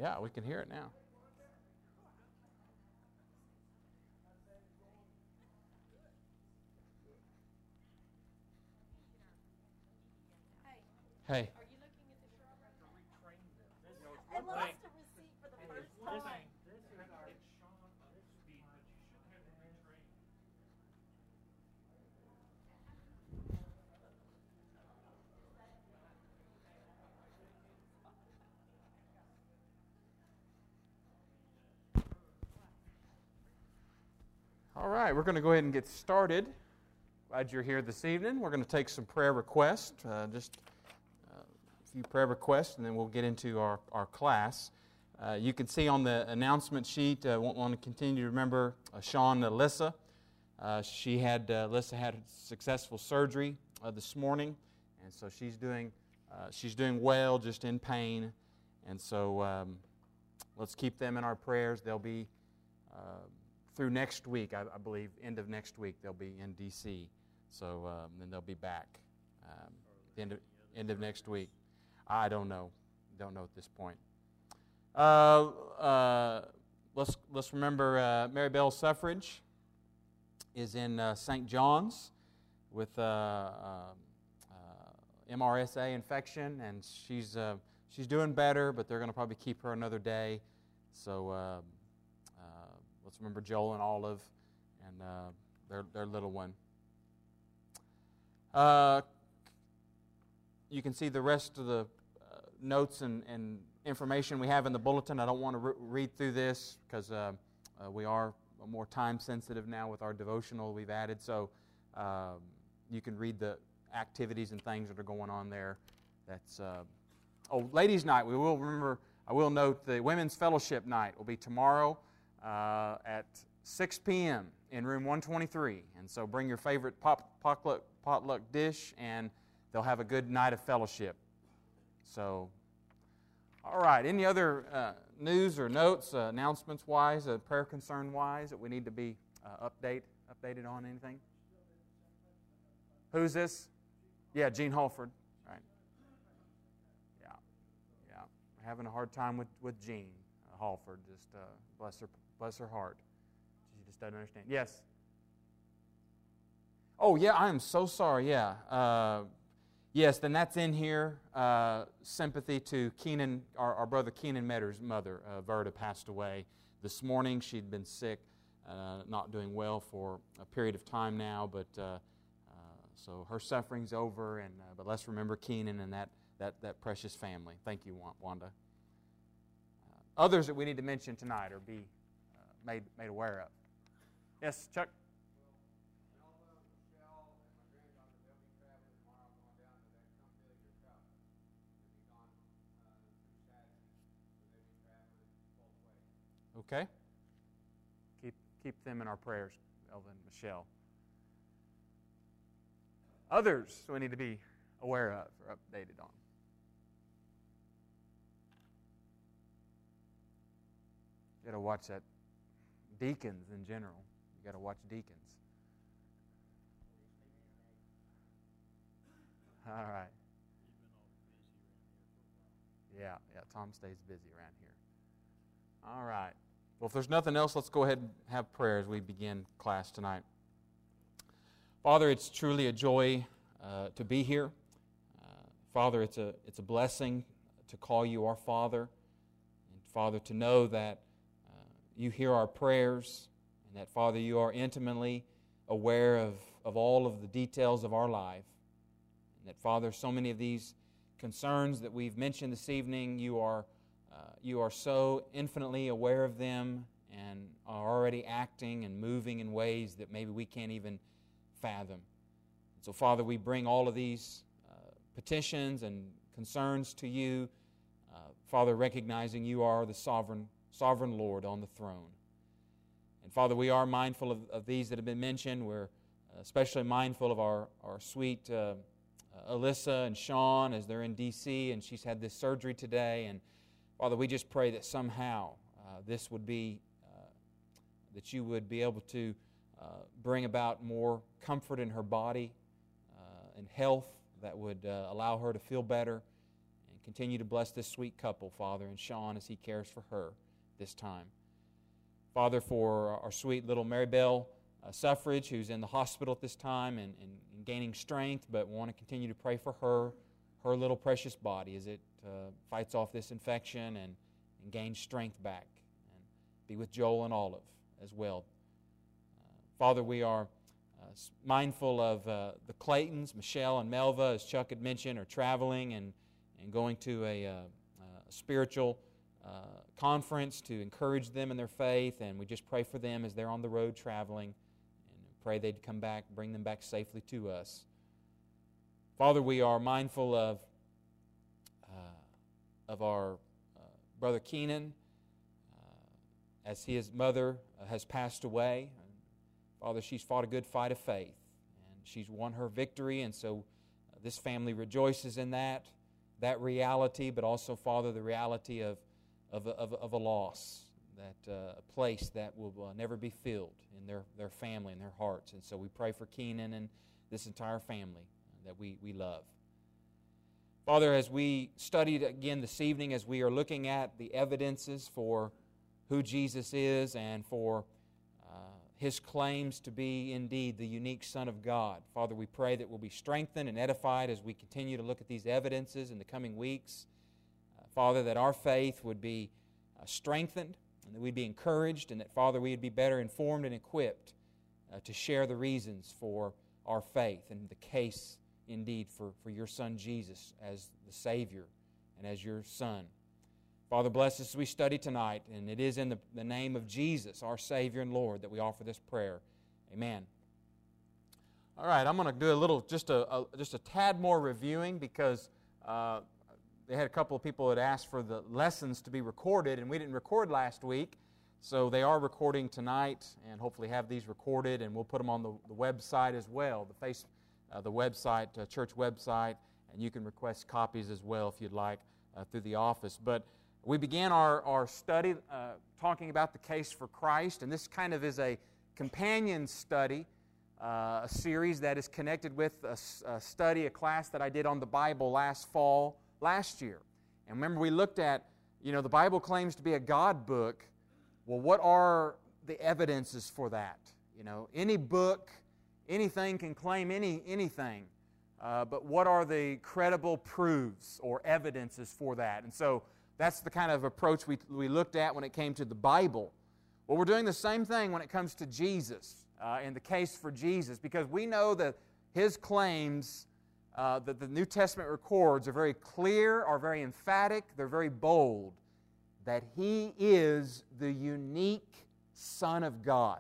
Yeah, we can hear it now. Hey. Are you looking at the strawberries? To retrain them. I lost a receipt for the first time. This is our Sean this speed, but you should have to retrain. All right, we're going to go ahead and get started. Glad you're here this evening. We're going to take some prayer requests, just a few prayer requests, and then we'll get into our class. You can see on the announcement sheet, want to continue to remember Sean and Alyssa. Alyssa had successful surgery this morning, and so she's doing well, just in pain. And so let's keep them in our prayers. They'll be through next week, I believe, end of next week, they'll be in D.C. So then they'll be back the end of next week. I don't know at this point. Let's remember Mary Bell Suffrage is in St. John's with MRSA infection, and she's doing better, but they're going to probably keep her another day. So let's remember Joel and Olive and their little one. You can see the rest of the notes and information we have in the bulletin. I don't want to read through this because we are more time sensitive now with our devotional we've added. So you can read the activities and things that are going on there. That's Ladies' Night. We will remember. I will note the Women's Fellowship Night will be tomorrow at 6 p.m. in room 123. And so bring your favorite potluck dish, and they'll have a good night of fellowship. So, all right. Any other news or notes, announcements-wise, prayer concern-wise that we need to be updated on? Anything? Who's this? Yeah, Gene Holford. Right. Yeah. We're having a hard time with Gene Holford. Just bless her heart. She just doesn't understand. Yes. Oh yeah, I am so sorry. Yeah. Yes, then that's in here. Sympathy to Keenan, our brother Keenan Metter's mother, Verda, passed away this morning. She'd been sick, not doing well for a period of time now, but so her suffering's over. And but let's remember Keenan and that precious family. Thank you, Wanda. Others that we need to mention tonight or be made aware of. Yes, Chuck. Okay. Keep them in our prayers, Elvin and Michelle. Others we need to be aware of or updated on. You got to watch that. Deacons in general. You got to watch deacons. All right. Yeah. Tom stays busy around here. All right. Well, if there's nothing else, let's go ahead and have prayer as we begin class tonight. Father, it's truly a joy to be here. Father, it's a blessing to call you our Father. And Father, to know that you hear our prayers, and that, Father, you are intimately aware of all of the details of our life. And that, Father, so many of these concerns that we've mentioned this evening, you are so infinitely aware of them and are already acting and moving in ways that maybe we can't even fathom. So, Father, we bring all of these petitions and concerns to you, Father, recognizing you are the sovereign Lord on the throne. And, Father, we are mindful of these that have been mentioned. We're especially mindful of our sweet Alyssa and Sean as they're in D.C., and she's had this surgery today. And, Father, we just pray that somehow this would be, that you would be able to bring about more comfort in her body and health that would allow her to feel better and continue to bless this sweet couple, Father, and Sean as he cares for her this time. Father, for our sweet little Maribel Suffrage, who's in the hospital at this time and gaining strength, but we want to continue to pray for her little precious body as it fights off this infection and gains strength back. And be with Joel and Olive as well. Father, we are mindful of the Claytons, Michelle and Melva, as Chuck had mentioned, are traveling and going to a spiritual conference to encourage them in their faith, and we just pray for them as they're on the road traveling, and pray they'd come back, bring them back safely to us. Father, we are mindful of our brother Keenan, as his mother has passed away. Father, she's fought a good fight of faith, and she's won her victory, and so this family rejoices in that reality, but also, Father, the reality of a loss, that a place that will never be filled in their family and their hearts. And so we pray for Keenan and this entire family that we love. Father, as we studied again this evening, as we are looking at the evidences for who Jesus is and for His claims to be indeed the unique Son of God, Father, we pray that we'll be strengthened and edified as we continue to look at these evidences in the coming weeks. Father, that our faith would be strengthened, and that we'd be encouraged, and that, Father, we would be better informed and equipped to share the reasons for our faith and the case, indeed, for your Son Jesus as the Savior and as your Son. Father, bless us as we study tonight, and it is in the name of Jesus, our Savior and Lord, that we offer this prayer. Amen. All right, I'm going to do a little, just a tad more reviewing, because they had a couple of people that asked for the lessons to be recorded, and we didn't record last week, so they are recording tonight, and hopefully have these recorded, and we'll put them on the website as well, the website, church website, and you can request copies as well if you'd like through the office. But we began our study talking about the case for Christ, and this kind of is a companion study, a series that is connected with a class that I did on the Bible last year. And remember, we looked at, the Bible claims to be a God book. Well, what are the evidences for that? Any book, anything can claim anything, but what are the credible proofs or evidences for that? And so that's the kind of approach we looked at when it came to the Bible. Well, we're doing the same thing when it comes to Jesus, in the case for Jesus, because we know that His claims that the New Testament records are very clear, are very emphatic, they're very bold, that He is the unique Son of God.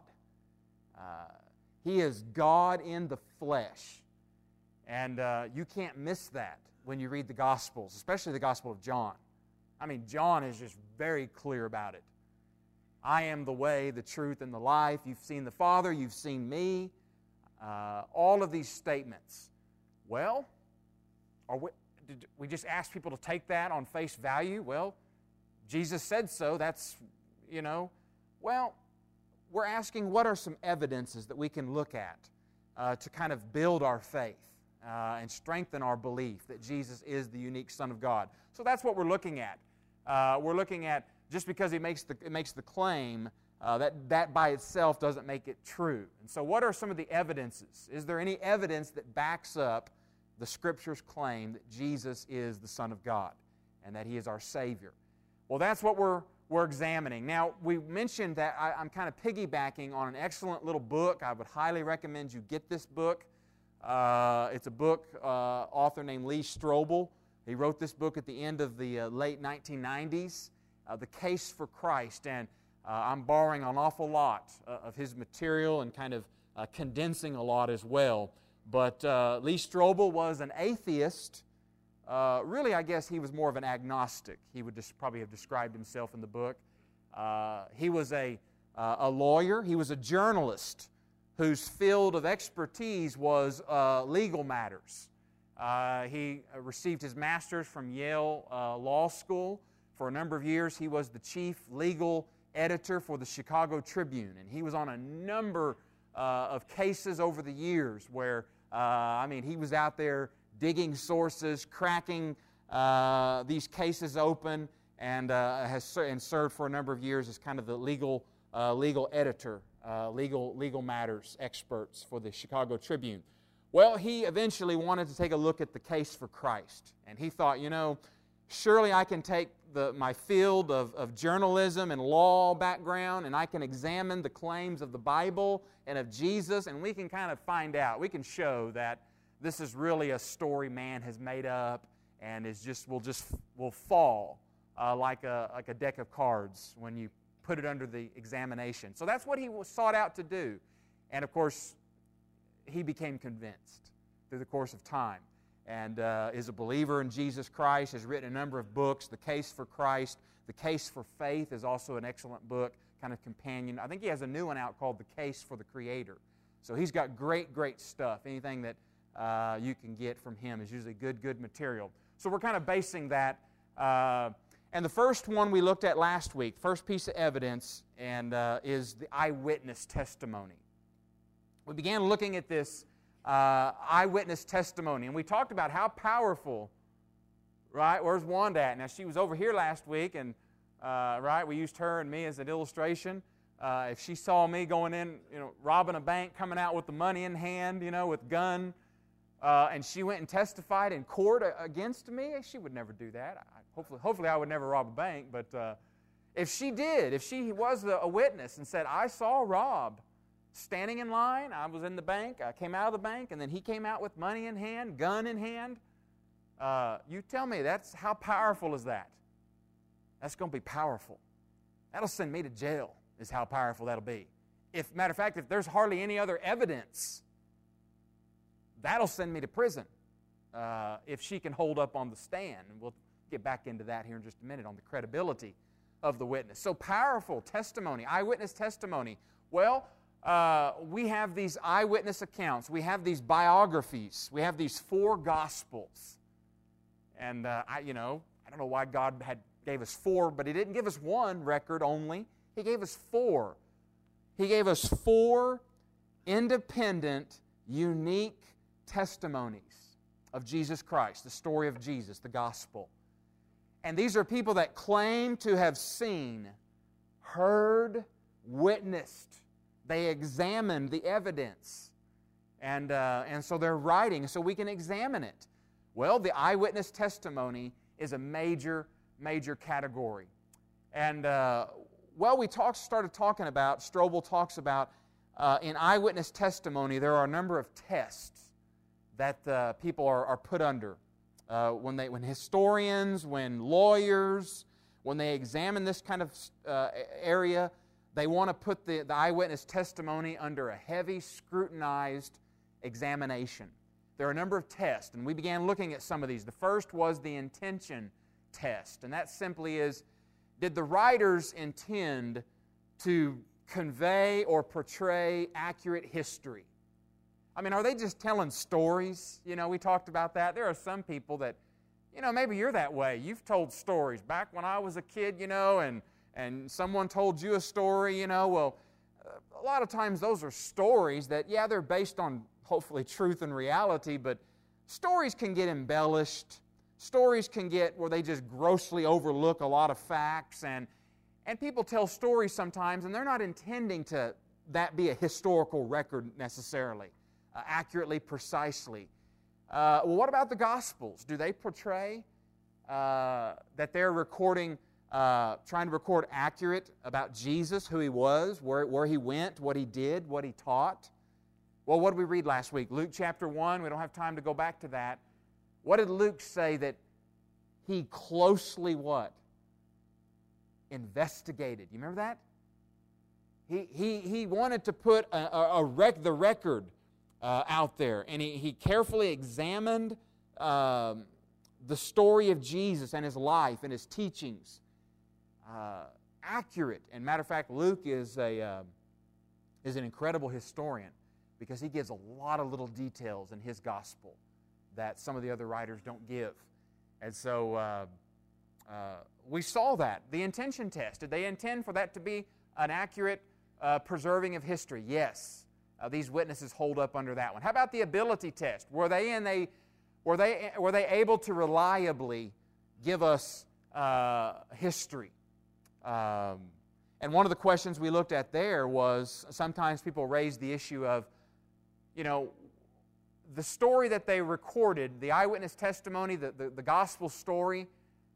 He is God in the flesh. And you can't miss that when you read the Gospels, especially the Gospel of John. I mean, John is just very clear about it. I am the way, the truth, and the life. You've seen the Father, you've seen me. All of these statements. Well, did we just ask people to take that on face value? Well, Jesus said so. That's, Well, we're asking what are some evidences that we can look at to kind of build our faith and strengthen our belief that Jesus is the unique Son of God. So that's what we're looking at. We're looking at, just because it makes the claim, that by itself doesn't make it true. And so what are some of the evidences? Is there any evidence that backs up the Scripture's claim that Jesus is the Son of God and that He is our Savior? Well, that's what we're examining. Now, we mentioned that I'm kind of piggybacking on an excellent little book. I would highly recommend you get this book. It's a book, author named Lee Strobel. He wrote this book at the end of the late 1990s, The Case for Christ, and I'm borrowing an awful lot of his material and kind of condensing a lot as well. But Lee Strobel was an atheist. Really, I guess he was more of an agnostic. He would probably have described himself in the book. He was a lawyer. He was a journalist whose field of expertise was legal matters. He received his master's from Yale Law School. For a number of years, he was the chief legal editor for the Chicago Tribune, and he was on a number of cases over the years where, he was out there digging sources, cracking these cases open and has served for a number of years as kind of the legal editor, legal matters experts for the Chicago Tribune. Well, he eventually wanted to take a look at the case for Christ. And he thought, surely I can take my field of journalism and law background, and I can examine the claims of the Bible and of Jesus, and we can kind of find out. We can show that this is really a story man has made up and will fall like a deck of cards when you put it under the examination. So that's what he was sought out to do. And of course, he became convinced through the course of time, and is a believer in Jesus Christ, has written a number of books. The Case for Christ, The Case for Faith is also an excellent book, kind of companion. I think he has a new one out called The Case for the Creator. So he's got great stuff. Anything that you can get from him is usually good material. So we're kind of basing that. And the first one we looked at last week, first piece of evidence, and is the eyewitness testimony. We began looking at this eyewitness testimony, and we talked about how powerful, right? Where's Wanda at? Now, she was over here last week, and, right, we used her and me as an illustration. If she saw me going in, robbing a bank, coming out with the money in hand, with gun, and she went and testified in court against me, she would never do that. Hopefully I would never rob a bank, but if she did, if she was a witness and said, I saw Rob standing in line, I was in the bank, I came out of the bank, and then he came out with money in hand, gun in hand. You tell me, how powerful is that? That's going to be powerful. That'll send me to jail, is how powerful that'll be. Matter of fact, if there's hardly any other evidence, that'll send me to prison if she can hold up on the stand. And we'll get back into that here in just a minute on the credibility of the witness. So powerful testimony, eyewitness testimony. Well, we have these eyewitness accounts. We have these biographies. We have these 4 Gospels. And I don't know why God gave us 4, but He didn't give us 1 record only. He gave us 4. He gave us 4 independent, unique testimonies of Jesus Christ, the story of Jesus, the Gospel. And these are people that claim to have seen, heard, witnessed. They examined the evidence, and so they're writing so we can examine it. Well, the eyewitness testimony is a major category. And, we started talking about, Strobel talks about, in eyewitness testimony, there are a number of tests that people are put under. When historians, when lawyers, when they examine this kind of area, they want to put the eyewitness testimony under a heavy, scrutinized examination. There are a number of tests, and we began looking at some of these. The first was the intention test, and that simply is, did the writers intend to convey or portray accurate history? I mean, are they just telling stories? We talked about that. There are some people that, maybe you're that way. You've told stories. Back when I was a kid, and someone told you a story, well, a lot of times those are stories that, they're based on hopefully truth and reality, but stories can get embellished. Stories can get where they just grossly overlook a lot of facts, and people tell stories sometimes, and they're not intending that be a historical record necessarily, accurately, precisely. Well, what about the Gospels? Do they portray that they're recording, trying to record accurate about Jesus, who He was, where He went, what He did, what He taught? Well, what did we read last week? Luke chapter 1. We don't have time to go back to that. What did Luke say that he closely what? Investigated. You remember that? He wanted to put the record out there, and he carefully examined the story of Jesus and His life and His teachings. Accurate. And matter of fact, Luke is an incredible historian because he gives a lot of little details in his gospel that some of the other writers don't give. And so we saw that. The intention test. Did they intend for that to be an accurate preserving of history? Yes. These witnesses hold up under that one. How about the ability test? Were they Were they able to reliably give us history? And one of the questions we looked at there was, sometimes people raise the issue of, the story that they recorded, the eyewitness testimony, the gospel story,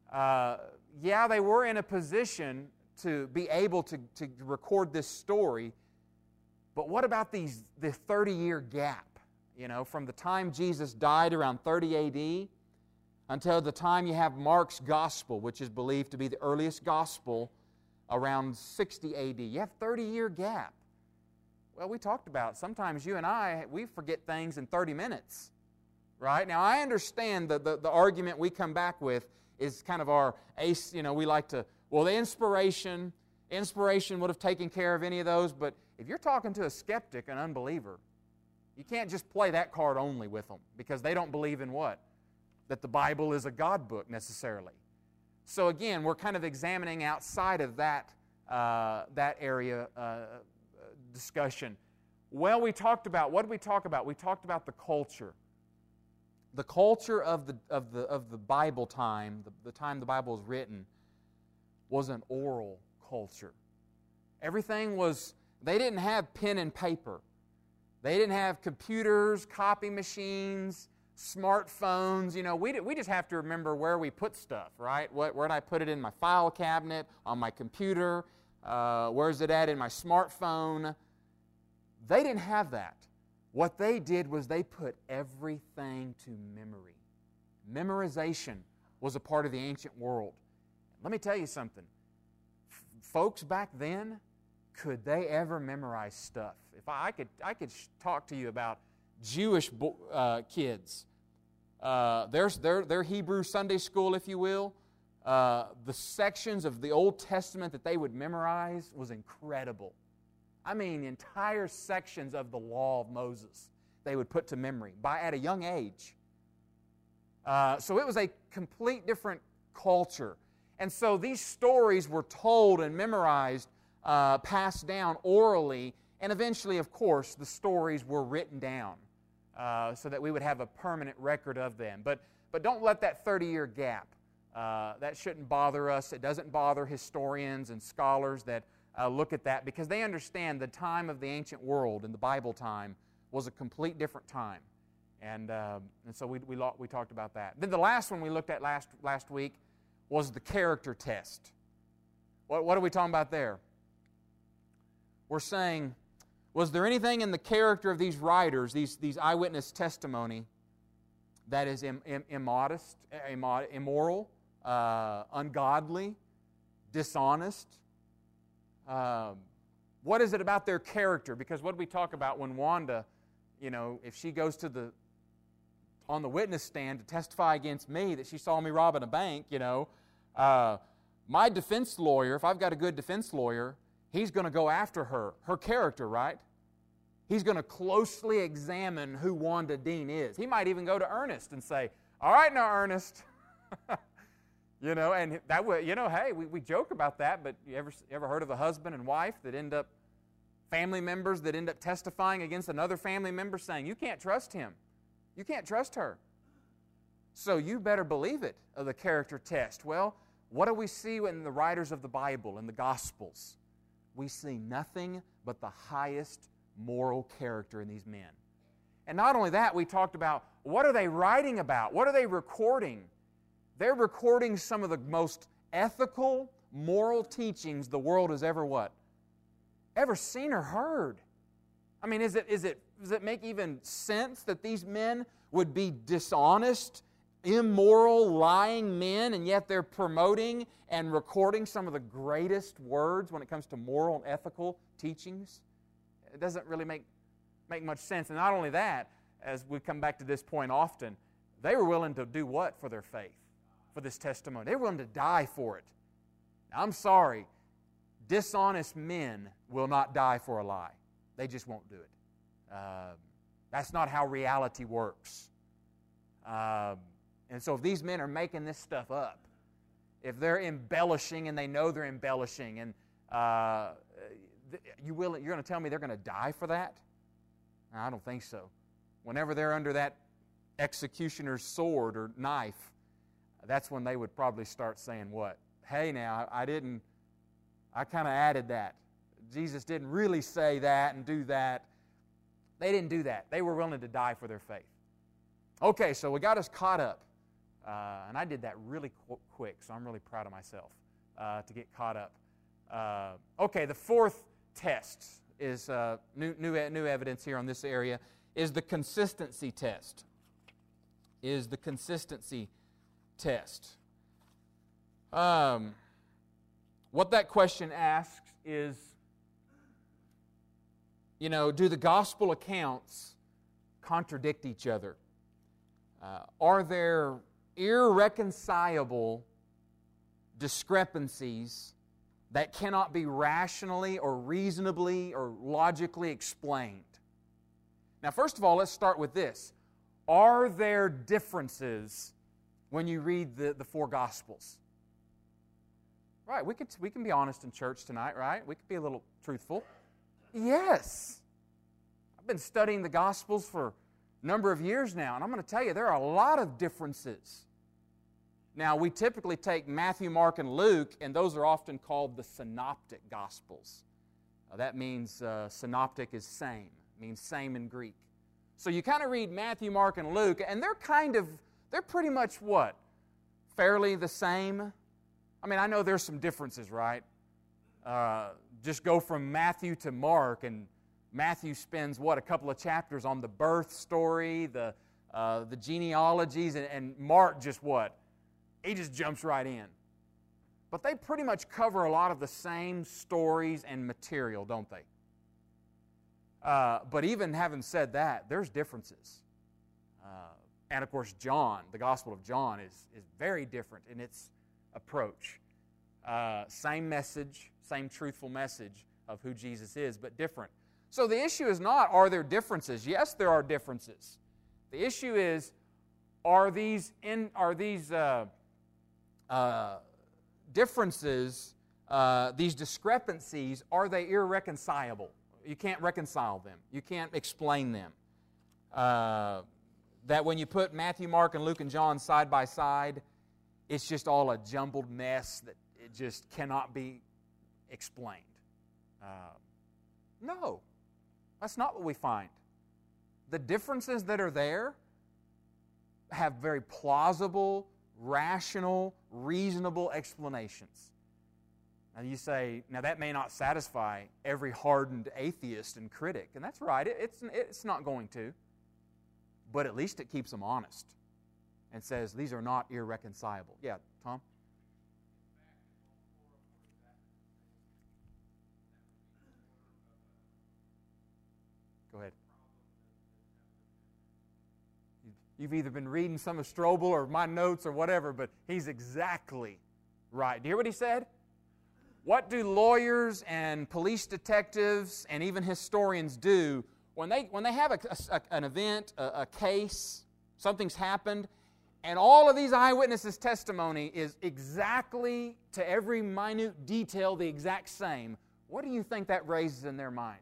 they were in a position to be able to record this story, but what about the 30-year gap? From the time Jesus died around 30 A.D. until the time you have Mark's gospel, which is believed to be the earliest gospel, around 60 A.D. You have a 30-year gap. Well, we talked about sometimes you and we forget things in 30 minutes, right? Now, I understand the argument we come back with is kind of our ace, we like to, the inspiration would have taken care of any of those, but if you're talking to a skeptic, an unbeliever, you can't just play that card only with them, because they don't believe in what? That the Bible is a God book necessarily. So again, we're kind of examining outside of that area discussion. Well, what did we talk about? We talked about the culture. The culture of the Bible time, the time the Bible was written, was an oral culture. Everything was, they didn't have pen and paper. They didn't have computers, copy machines, smartphones. We just have to remember where we put stuff, right? Where did I put it in my file cabinet, on my computer? Where's it at in my smartphone? They didn't have that. What they did was they put everything to memory. Memorization was a part of the ancient world. Let me tell you something. Folks back then, could they ever memorize stuff? If I could talk to you about Jewish kids. Their Hebrew Sunday school, if you will, the sections of the Old Testament that they would memorize was incredible. I mean, entire sections of the law of Moses they would put to memory at a young age. So it was a complete different culture. And so these stories were told and memorized, passed down orally, and eventually, of course, the stories were written down so that we would have a permanent record of them. But don't let that 30-year gap, that shouldn't bother us. It doesn't bother historians and scholars that look at that, because they understand the time of the ancient world in the Bible time was a complete different time. And so we talked about that. Then the last one we looked at last week was the character test. What are we talking about there? We're saying, was there anything in the character of these writers, these eyewitness testimony, that is immodest, immoral, ungodly, dishonest? What is it about their character? Because what did we talk about when Wanda, if she goes on the witness stand to testify against me that she saw me robbing a bank, my defense lawyer, if I've got a good defense lawyer, he's going to go after her character, right? He's going to closely examine who Wanda Dean is. He might even go to Ernest and say, all right now, Ernest. And that would, hey, we joke about that, but you ever heard of a husband and wife that family members that end up testifying against another family member saying, you can't trust him. You can't trust her. So you better believe it, of the character test. Well, what do we see in the writers of the Bible, in the Gospels? We see nothing but the highest moral character in these men. And not only that, we talked about, what are they writing about? What are they recording? They're recording some of the most ethical, moral teachings the world has ever what? Ever seen or heard. I mean, does it make even sense that these men would be dishonest, immoral, lying men, and yet they're promoting and recording some of the greatest words when it comes to moral and ethical teachings? It doesn't really make much sense. And not only that, as we come back to this point often, they were willing to do what for their faith, for this testimony? They were willing to die for it. Now, I'm sorry, dishonest men will not die for a lie. They just won't do it. That's not how reality works. And so if these men are making this stuff up, if they're embellishing and they know they're embellishing, and you're going to tell me they're going to die for that? No, I don't think so. Whenever they're under that executioner's sword or knife, that's when they would probably start saying what? Hey, now, I kind of added that. Jesus didn't really say that and do that. They didn't do that. They were willing to die for their faith. Okay, so we got us caught up. And I did that really quick, so I'm really proud of myself to get caught up. Okay, the fourth test is new evidence here on this area is the consistency test. Is the consistency test. What that question asks is, do the gospel accounts contradict each other? Are there irreconcilable discrepancies that cannot be rationally or reasonably or logically explained? Now, first of all, let's start with this. Are there differences when you read the four Gospels? Right, we can be honest in church tonight, right? We could be a little truthful. Yes. I've been studying the Gospels for a number of years now, and I'm going to tell you, there are a lot of differences. Now, we typically take Matthew, Mark, and Luke, and those are often called the synoptic Gospels. That means synoptic is same, means same in Greek. So you kind of read Matthew, Mark, and Luke, and they're pretty much what? Fairly the same. I mean, I know there's some differences, right? Just go from Matthew to Mark, and Matthew spends, a couple of chapters on the birth story, the genealogies, and Mark just what? He just jumps right in. But they pretty much cover a lot of the same stories and material, don't they? But even having said that, there's differences. And of course, John, the Gospel of John, is very different in its approach. Same message, same truthful message of who Jesus is, but different. So the issue is not, are there differences? Yes, there are differences. The issue is, are these differences, these discrepancies, are they irreconcilable? You can't reconcile them. You can't explain them. That when you put Matthew, Mark, and Luke, and John side by side, it's just all a jumbled mess that it just cannot be explained. No, that's not what we find. The differences that are there have very plausible, rational, reasonable explanations. Now you say, now that may not satisfy every hardened atheist and critic, and that's right, it's not going to. But at least it keeps them honest and says these are not irreconcilable. Yeah, Tom? Go ahead. You've either been reading some of Strobel or my notes or whatever, but he's exactly right. Do you hear what he said? What do lawyers and police detectives and even historians do when they have an event, a case, something's happened, and all of these eyewitnesses' testimony is exactly, to every minute detail, the exact same? What do you think that raises in their mind?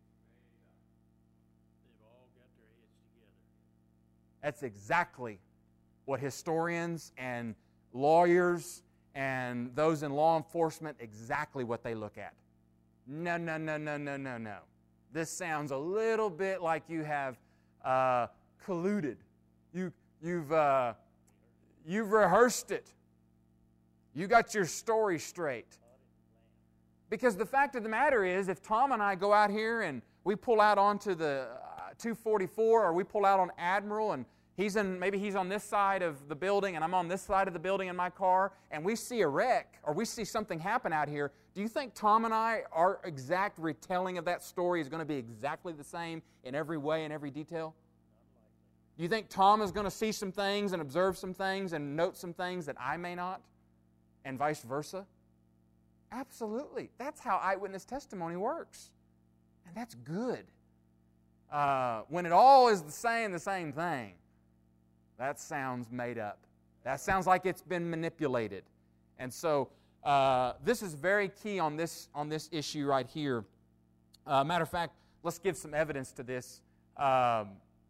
They've all got their heads together. That's exactly what historians and lawyers and those in law enforcement, exactly what they look at. No. This sounds a little bit like you have colluded. You've rehearsed it. You got your story straight. Because the fact of the matter is, if Tom and I go out here and we pull out onto the 244, or we pull out on Admiral, and maybe he's on this side of the building and I'm on this side of the building in my car, and we see a wreck or we see something happen out here, do you think Tom and I, our exact retelling of that story is going to be exactly the same in every way and every detail? Do you think Tom is going to see some things and observe some things and note some things that I may not? And vice versa? Absolutely. That's how eyewitness testimony works. And that's good. When it all is the same thing, that sounds made up. That sounds like it's been manipulated. And so this is very key on this issue right here. Matter of fact, let's give some evidence to this.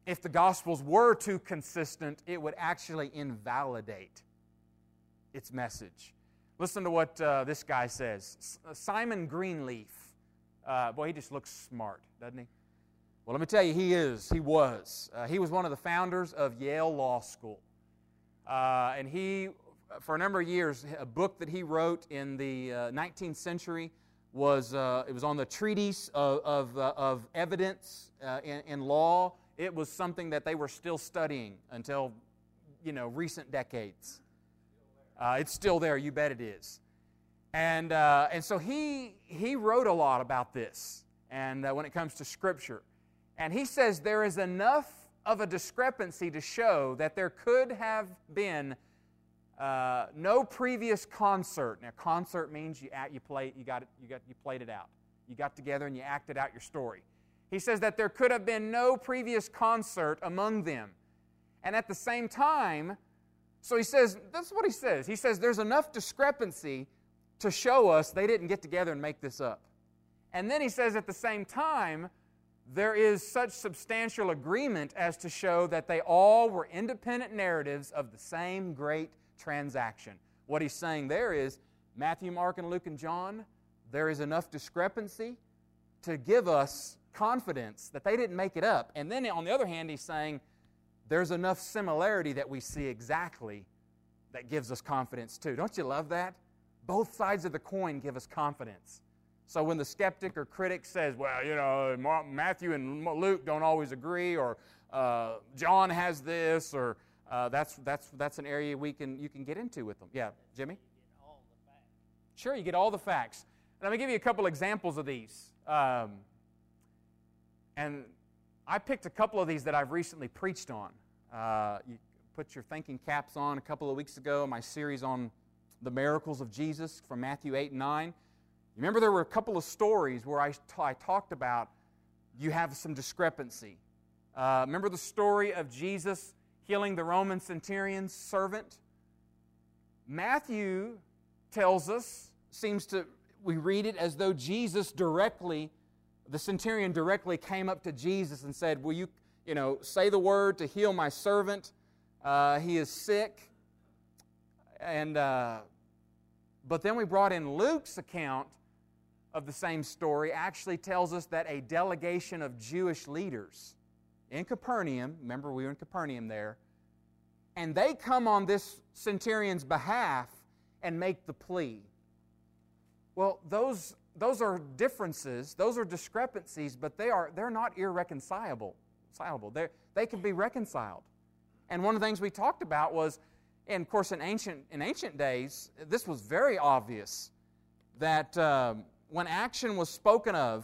if the Gospels were too consistent, it would actually invalidate its message. Listen to what this guy says. Simon Greenleaf. Boy, he just looks smart, doesn't he? Well, let me tell you, he is. He was. He was one of the founders of Yale Law School. And he, for a number of years, a book that he wrote in the 19th century was it was on the treatise of evidence in law. It was something that they were still studying until, recent decades. It's still there, you bet it is. And so he wrote a lot about this, and when it comes to Scripture. And he says there is enough of a discrepancy to show that there could have been no previous concert. Now, concert means you played it out. You got together and you acted out your story. He says that there could have been no previous concert among them. And at the same time, so he says, that's what he says. He says there's enough discrepancy to show us they didn't get together and make this up. And then he says at the same time, there is such substantial agreement as to show that they all were independent narratives of the same great transaction. What he's saying there is, Matthew, Mark, and Luke, and John, there is enough discrepancy to give us confidence that they didn't make it up. And then on the other hand, he's saying there's enough similarity that we see exactly that gives us confidence too. Don't you love that? Both sides of the coin give us confidence. So when the skeptic or critic says, well, Matthew and Luke don't always agree, or John has this, or that's an area you can get into with them. Yeah, Jimmy? Sure, you get all the facts. And let me give you a couple examples of these. And I picked a couple of these that I've recently preached on. You put your thinking caps on a couple of weeks ago, my series on the miracles of Jesus from Matthew 8 and 9. You remember there were a couple of stories where I talked about you have some discrepancy. Remember the story of Jesus healing the Roman centurion's servant? Matthew tells us, we read it as though the centurion directly came up to Jesus and said, will you say the word to heal my servant? He is sick. But then we brought in Luke's account of the same story, actually tells us that a delegation of Jewish leaders in Capernaum, remember we were in Capernaum there, and they come on this centurion's behalf and make the plea. Well, those are differences, those are discrepancies, but they're not irreconcilable. They can be reconciled. And one of the things we talked about was, and of course in ancient days, this was very obvious that when action was spoken of,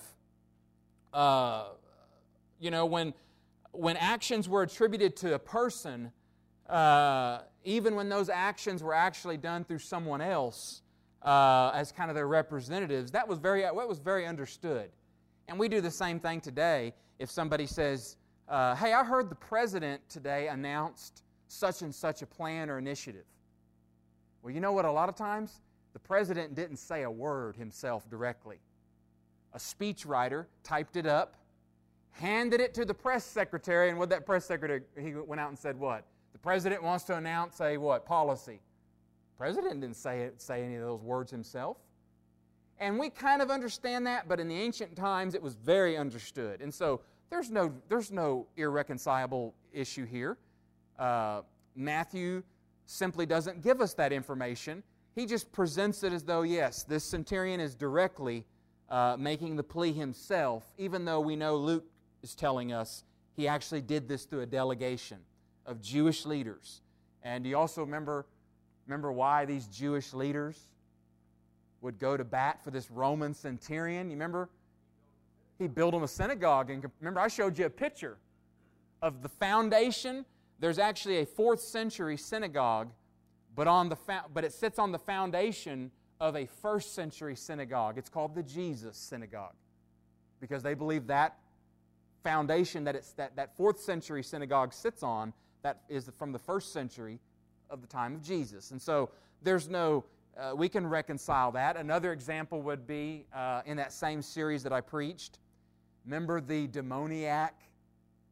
when actions were attributed to a person, even when those actions were actually done through someone else as kind of their representatives, that was very understood. And we do the same thing today. If somebody says, hey, I heard the president today announced such and such a plan or initiative. Well, you know what? A lot of times, the president didn't say a word himself directly. A speechwriter typed it up, handed it to the press secretary, and what that press secretary, he went out and said what? The president wants to announce a what? Policy. The president didn't say any of those words himself. And we kind of understand that, but in the ancient times, it was very understood. And so there's no irreconcilable issue here. Matthew simply doesn't give us that information. He just presents it as though, yes, this centurion is directly making the plea himself, even though we know Luke is telling us he actually did this through a delegation of Jewish leaders. And do you also remember why these Jewish leaders would go to bat for this Roman centurion? You remember? He built him a synagogue. And remember, I showed you a picture of the foundation. There's actually a 4th century synagogue, but it sits on the foundation of a 1st century synagogue. It's called the Jesus Synagogue, because they believe that foundation that that 4th century synagogue sits on, that is from the 1st century of the time of Jesus. And so there's no, we can reconcile that. Another example would be in that same series that I preached. Remember the demoniac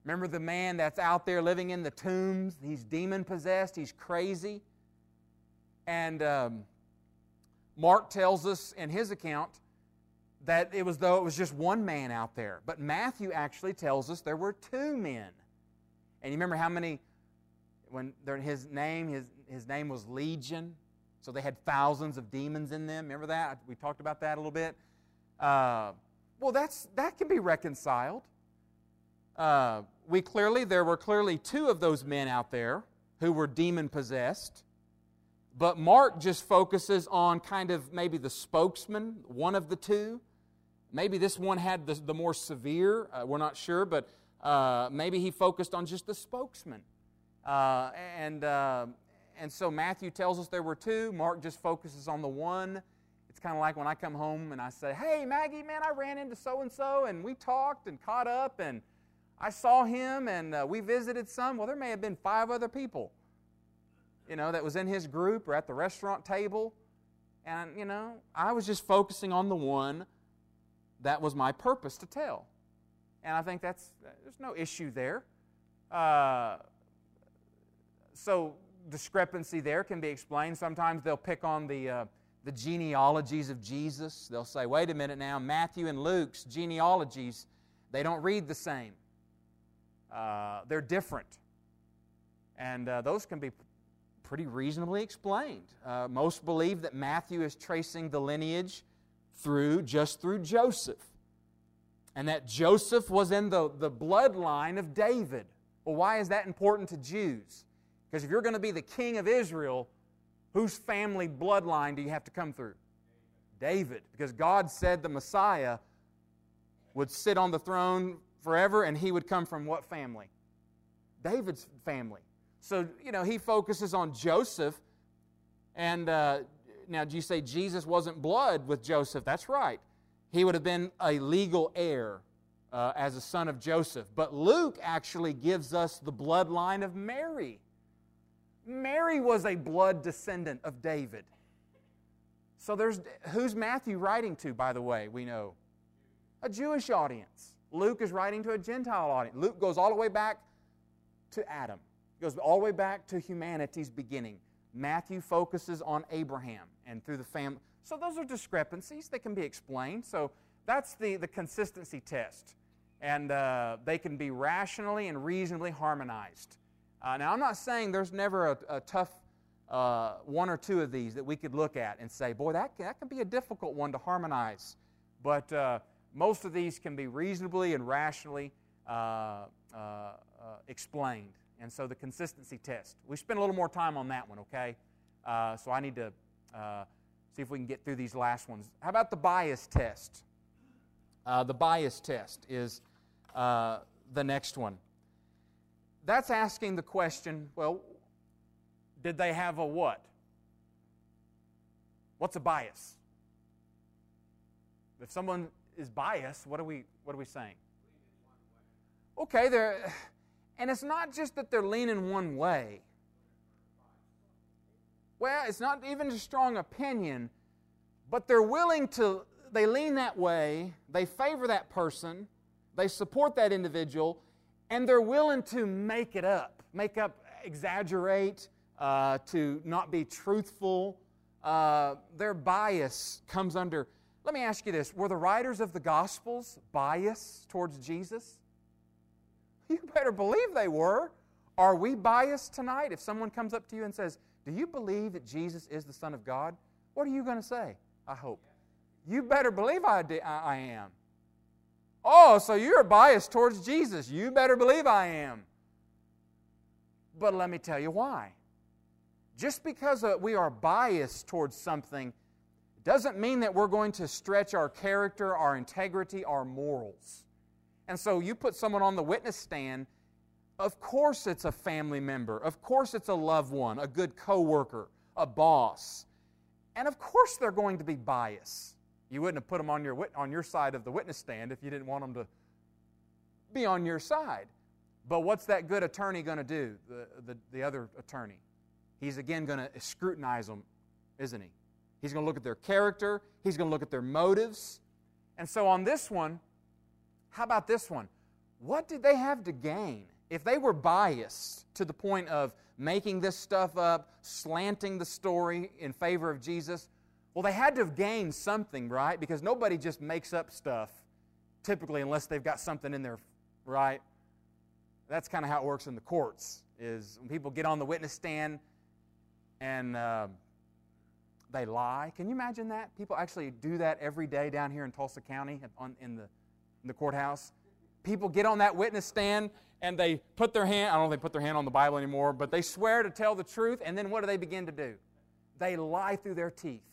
Remember the man that's out there living in the tombs? He's demon-possessed. He's crazy. And Mark tells us in his account that it was just one man out there. But Matthew actually tells us there were two men. And you remember how many, when his name was Legion, so they had thousands of demons in them. Remember that? We talked about that a little bit. Well, that can be reconciled. There were clearly two of those men out there who were demon-possessed. But Mark just focuses on kind of maybe the spokesman, one of the two. Maybe this one had the more severe, we're not sure, but maybe he focused on just the spokesman. And so Matthew tells us there were two. Mark just focuses on the one. It's kind of like when I come home and I say, hey, Maggie, man, I ran into so-and-so, and we talked and caught up, and I saw him, and we visited some. Well, there may have been 5 other people, that was in his group or at the restaurant table. And, I was just focusing on the one that was my purpose to tell. And I think there's no issue there. So discrepancy there can be explained. Sometimes they'll pick on the genealogies of Jesus. They'll say, wait a minute now, Matthew and Luke's genealogies, they don't read the same. They're different. And those can be pretty reasonably explained. Most believe that Matthew is tracing the lineage just through Joseph. And that Joseph was in the bloodline of David. Well, why is that important to Jews? Because if you're going to be the king of Israel, whose family bloodline do you have to come through? David. Because God said the Messiah would sit on the throne forever, and he would come from what family? David's family. So, he focuses on Joseph. And now, do you say Jesus wasn't blood with Joseph? That's right. He would have been a legal heir as a son of Joseph. But Luke actually gives us the bloodline of Mary. Mary was a blood descendant of David. So who's Matthew writing to, by the way, we know? A Jewish audience. Luke is writing to a Gentile audience. Luke goes all the way back to Adam. Goes all the way back to humanity's beginning. Matthew focuses on Abraham and through the family. So those are discrepancies that can be explained. So that's the consistency test. And they can be rationally and reasonably harmonized. Now, I'm not saying there's never a tough one or two of these that we could look at and say, boy, that can be a difficult one to harmonize. But most of these can be reasonably and rationally explained. And so the consistency test. We spend a little more time on that one, okay? So I need to see if we can get through these last ones. How about the bias test? The bias test is the next one. That's asking the question, well, did they have a what? What's a bias? If someone is biased, what are we saying? Okay, and it's not just that they're leaning one way. Well, it's not even a strong opinion, but they lean that way, they favor that person, they support that individual, and they're willing to make up, exaggerate, to not be truthful. Their bias comes under. Let me ask you this. Were the writers of the Gospels biased towards Jesus? You better believe they were. Are we biased tonight? If someone comes up to you and says, do you believe that Jesus is the Son of God? What are you going to say? I hope. You better believe I am. Oh, so you're biased towards Jesus. You better believe I am. But let me tell you why. Just because we are biased towards something doesn't mean that we're going to stretch our character, our integrity, our morals. And so you put someone on the witness stand, of course it's a family member. Of course it's a loved one, a good coworker, a boss. And of course they're going to be biased. You wouldn't have put them on your side of the witness stand if you didn't want them to be on your side. But what's that good attorney going to do, the other attorney? He's again going to scrutinize them, isn't he? He's going to look at their character. He's going to look at their motives. And so on this one, how about this one? what did they have to gain? If they were biased to the point of making this stuff up, slanting the story in favor of Jesus, well, they had to have gained something, right? Because nobody just makes up stuff, typically, unless they've got something in there, right? That's kind of how it works in the courts, is when people get on the witness stand and they lie. Can you imagine that? People actually do that every day down here in Tulsa County in the courthouse. People get on that witness stand and they put their hand, I don't know if they put their hand on the Bible anymore, but they swear to tell the truth, and then what do they begin to do? They lie through their teeth.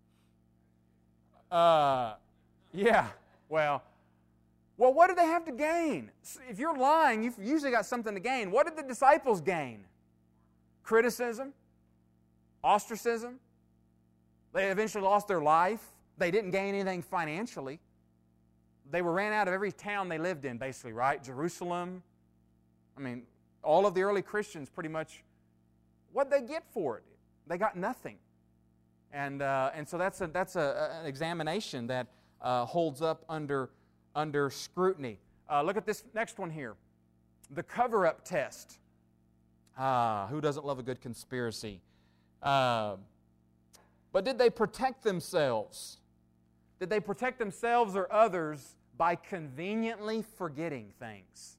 Well, what do they have to gain? If you're lying, you've usually got something to gain. What did the disciples gain? Criticism? Ostracism? They eventually lost their life. They didn't gain anything financially. They were ran out of every town they lived in, basically, right? Jerusalem. I mean, all of the early Christians pretty much, what'd they get for it? They got nothing. And so that's an examination that holds up under scrutiny. Look at this next one here. The cover-up test. Who doesn't love a good conspiracy? But did they protect themselves? Did they protect themselves or others by conveniently forgetting things?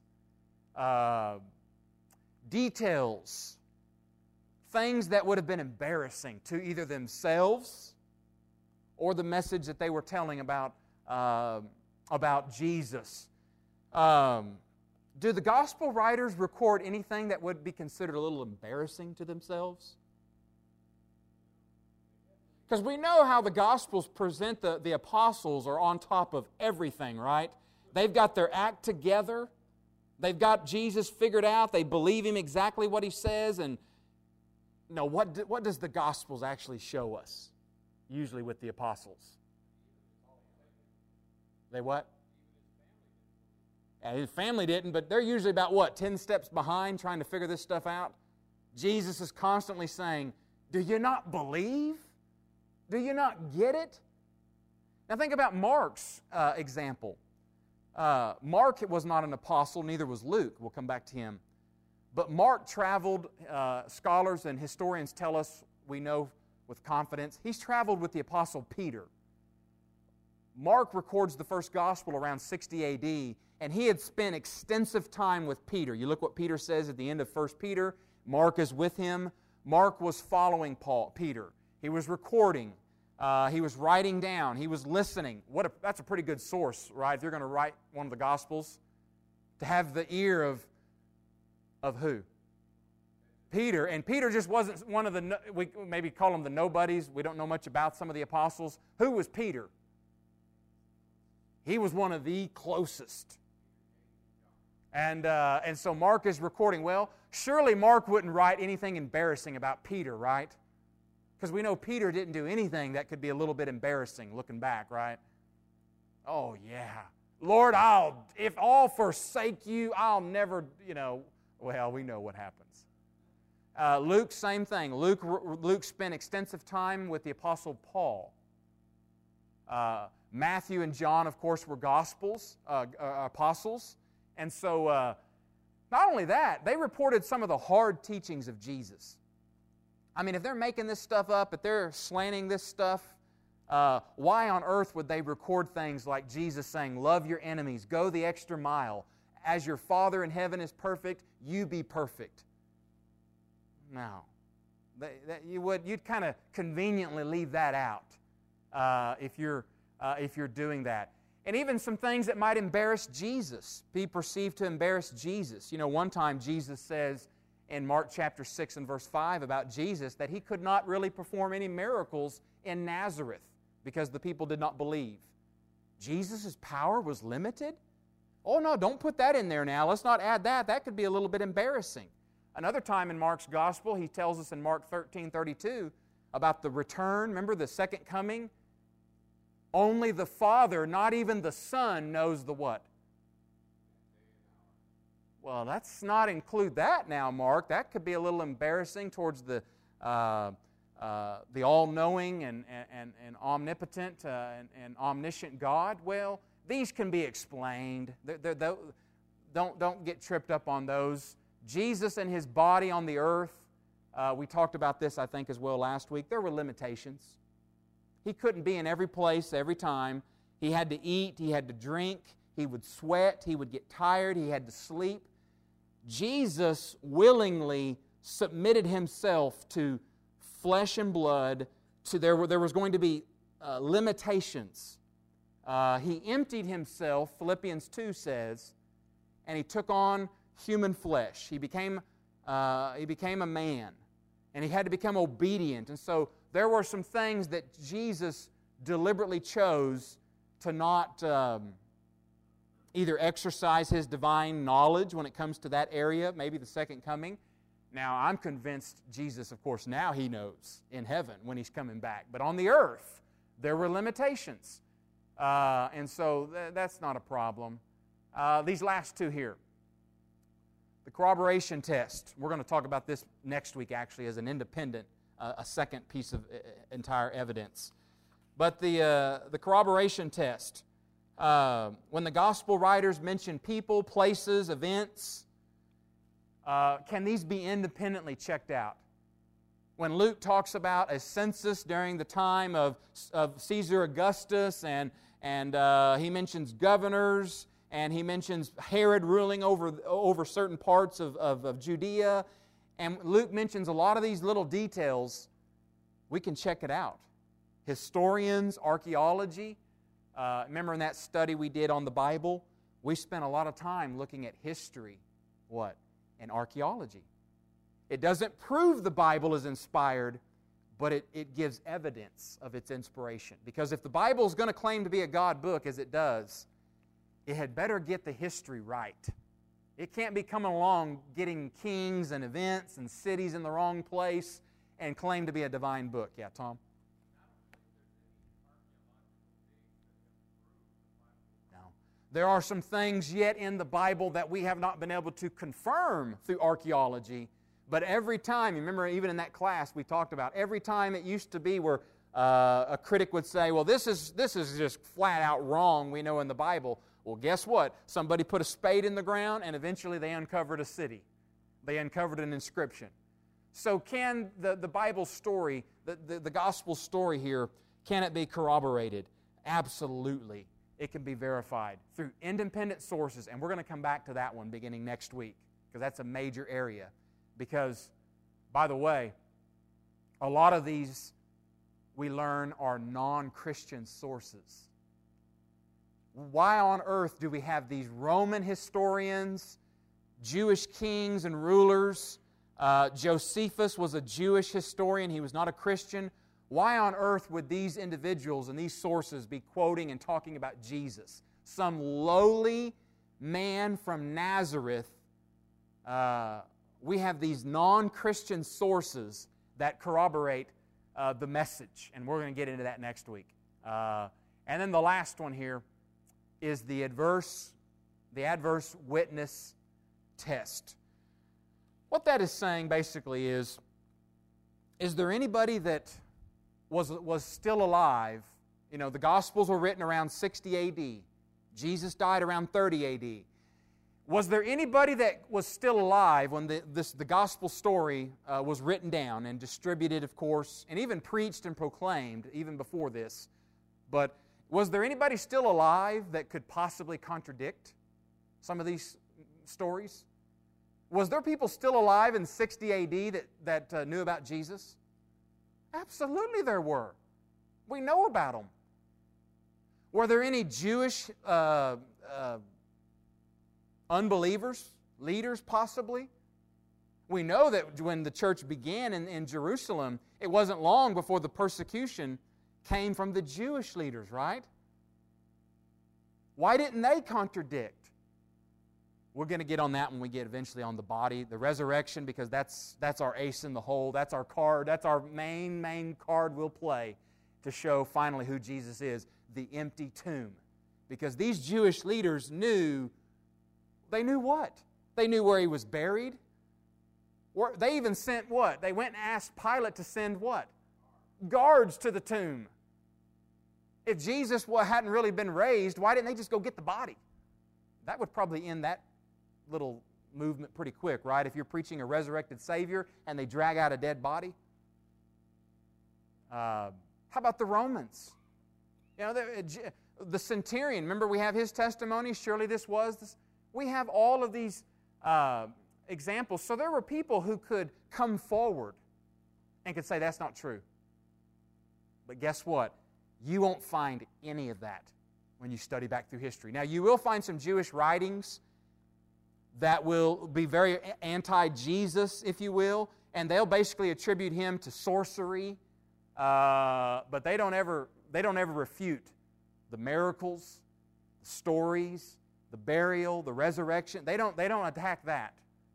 Details. Things that would have been embarrassing to either themselves or the message that they were telling about Jesus. Do the gospel writers record anything that would be considered a little embarrassing to themselves? Because we know how the Gospels present the apostles are on top of everything, right? They've got their act together. They've got Jesus figured out. They believe Him exactly what He says. And no, what does the Gospels actually show us, usually with the apostles? They what? Yeah, his family didn't, but they're usually about 10 steps behind trying to figure this stuff out. Jesus is constantly saying, do you not believe? Do you not get it? Now think about Mark's example. Mark was not an apostle, neither was Luke. We'll come back to him. But Mark traveled, scholars and historians tell us, we know with confidence, he's traveled with the apostle Peter. Mark records the first gospel around 60 A.D., and he had spent extensive time with Peter. You look what Peter says at the end of 1 Peter. Mark is with him. Mark was following Peter. He was recording. He was writing down. He was listening. That's a pretty good source, right? If you're going to write one of the Gospels, to have the ear of who? Peter. And Peter just wasn't one of the, we maybe call them the nobodies. We don't know much about some of the apostles. Who was Peter? He was one of the closest. And so Mark is recording. Well, surely Mark wouldn't write anything embarrassing about Peter, right? Because we know Peter didn't do anything that could be a little bit embarrassing looking back, right? Oh, yeah. Lord, if I'll forsake you, I'll never, well, we know what happens. Luke, same thing. Luke spent extensive time with the Apostle Paul. Matthew and John, of course, were apostles. And so, not only that, they reported some of the hard teachings of Jesus. I mean, if they're making this stuff up, if they're slanting this stuff, why on earth would they record things like Jesus saying, love your enemies, go the extra mile. As your Father in heaven is perfect, you be perfect. No. You'd kind of conveniently leave that out if you're doing that. And even some things that might embarrass Jesus, be perceived to embarrass Jesus. One time Jesus says in Mark chapter 6 and verse 5 about Jesus that He could not really perform any miracles in Nazareth because the people did not believe. Jesus' power was limited? Oh no, don't put that in there now. Let's not add that. That could be a little bit embarrassing. Another time in Mark's gospel, he tells us in Mark 13:32 about the return. Remember the second coming? Only the Father, not even the Son, knows the what? Well, let's not include that now, Mark. That could be a little embarrassing towards the all-knowing and omnipotent and omniscient God. Well, these can be explained. don't get tripped up on those. Jesus and His body on the earth, we talked about this, I think, as well last week. There were limitations. He couldn't be in every place, every time. He had to eat, He had to drink, He would sweat, He would get tired, He had to sleep. Jesus willingly submitted Himself to flesh and blood. There was going to be limitations. He emptied Himself, Philippians 2 says, and He took on human flesh. He became a man, and He had to become obedient. And so there were some things that Jesus deliberately chose to not either exercise His divine knowledge when it comes to that area, maybe the second coming. Now, I'm convinced Jesus, of course, now He knows in heaven when He's coming back. But on the earth, there were limitations. And so that's not a problem. These last two here. The corroboration test. We're going to talk about this next week, actually, as an independent, a second piece of entire evidence. But the corroboration test. When the gospel writers mention people, places, events, can these be independently checked out? When Luke talks about a census during the time of Caesar Augustus, and he mentions governors, and he mentions Herod ruling over certain parts of Judea, and Luke mentions a lot of these little details, we can check it out. Historians, archaeology, remember in that study we did on the Bible, we spent a lot of time looking at history. What? And archaeology. It doesn't prove the Bible is inspired, but it gives evidence of its inspiration. Because if the Bible is going to claim to be a God book, as it does, it had better get the history right. It can't be coming along getting kings and events and cities in the wrong place and claim to be a divine book. Yeah, Tom? There are some things yet in the Bible that we have not been able to confirm through archaeology, but every time, you remember even in that class we talked about, every time it used to be where a critic would say, well, this is just flat out wrong, we know in the Bible. Well, guess what? Somebody put a spade in the ground and eventually they uncovered a city. They uncovered an inscription. So can the Bible story, the gospel story here, can it be corroborated? Absolutely. It can be verified through independent sources, and we're going to come back to that one beginning next week, because that's a major area. Because, by the way, a lot of these we learn are non-Christian sources. Why on earth do we have these Roman historians, Jewish kings and rulers? Josephus was a Jewish historian. He was not a Christian. Why on earth would these individuals and these sources be quoting and talking about Jesus? Some lowly man from Nazareth. We have these non-Christian sources that corroborate the message, and we're going to get into that next week. And then the last one here is the adverse witness test. What that is saying basically is there anybody that was still alive? You know, the Gospels were written around 60 A.D. Jesus died around 30 A.D. Was there anybody that was still alive when the Gospel story was written down and distributed, of course, and even preached and proclaimed even before this? But was there anybody still alive that could possibly contradict some of these stories? Was there people still alive in 60 A.D. that knew about Jesus? Absolutely there were. We know about them. Were there any Jewish unbelievers, leaders possibly? We know that when the church began in Jerusalem, it wasn't long before the persecution came from the Jewish leaders, right? Why didn't they contradict? We're going to get on that when we get eventually on the body, the resurrection, because that's our ace in the hole. That's our card. That's our main card we'll play to show finally who Jesus is, the empty tomb. Because these Jewish leaders knew what? They knew where He was buried. They even sent what? They went and asked Pilate to send what? Guards to the tomb. If Jesus hadn't really been raised, why didn't they just go get the body? That would probably end that little movement pretty quick, right? If you're preaching a resurrected Savior and they drag out a dead body. How about the Romans? You know, the centurion, remember we have his testimony, surely this was. This. We have all of these examples. So there were people who could come forward and could say that's not true. But guess what? You won't find any of that when you study back through history. Now, you will find some Jewish writings that will be very anti-Jesus, if you will, and they'll basically attribute him to sorcery, but they don't ever refute the miracles, the stories, the burial, the resurrection. They don't attack that.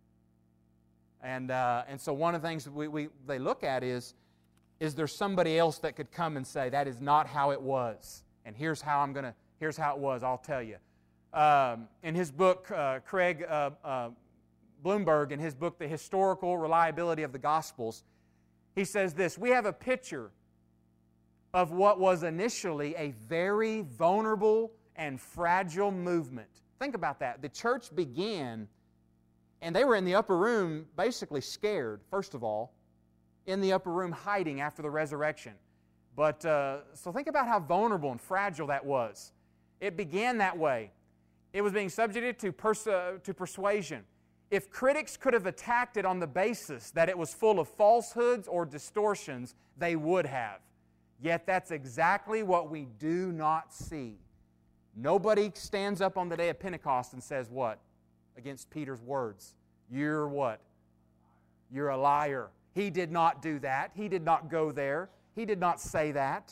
And so one of the things they look at is there somebody else that could come and say that is not how it was, and here's how it was. I'll tell you. In his book, Craig Bloomberg, in his book, The Historical Reliability of the Gospels, he says this: we have a picture of what was initially a very vulnerable and fragile movement. Think about that. The church began, and they were in the upper room basically scared, first of all, in the upper room hiding after the resurrection. But so think about how vulnerable and fragile that was. It began that way. It was being subjected to persuasion. If critics could have attacked it on the basis that it was full of falsehoods or distortions, they would have. Yet that's exactly what we do not see. Nobody stands up on the day of Pentecost and says what? Against Peter's words. You're what? You're a liar. He did not do that. He did not go there. He did not say that.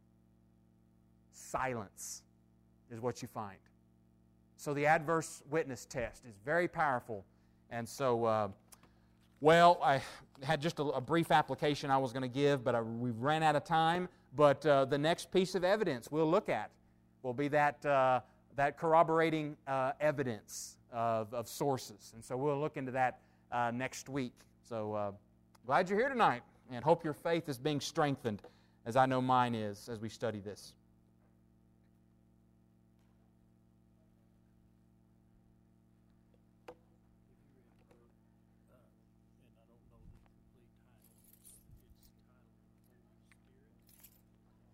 Silence is what you find. So the adverse witness test is very powerful. And so, I had just a brief application I was going to give, but we ran out of time. But the next piece of evidence we'll look at will be that corroborating evidence of sources. And so we'll look into that next week. So glad you're here tonight, and hope your faith is being strengthened, as I know mine is, as we study this.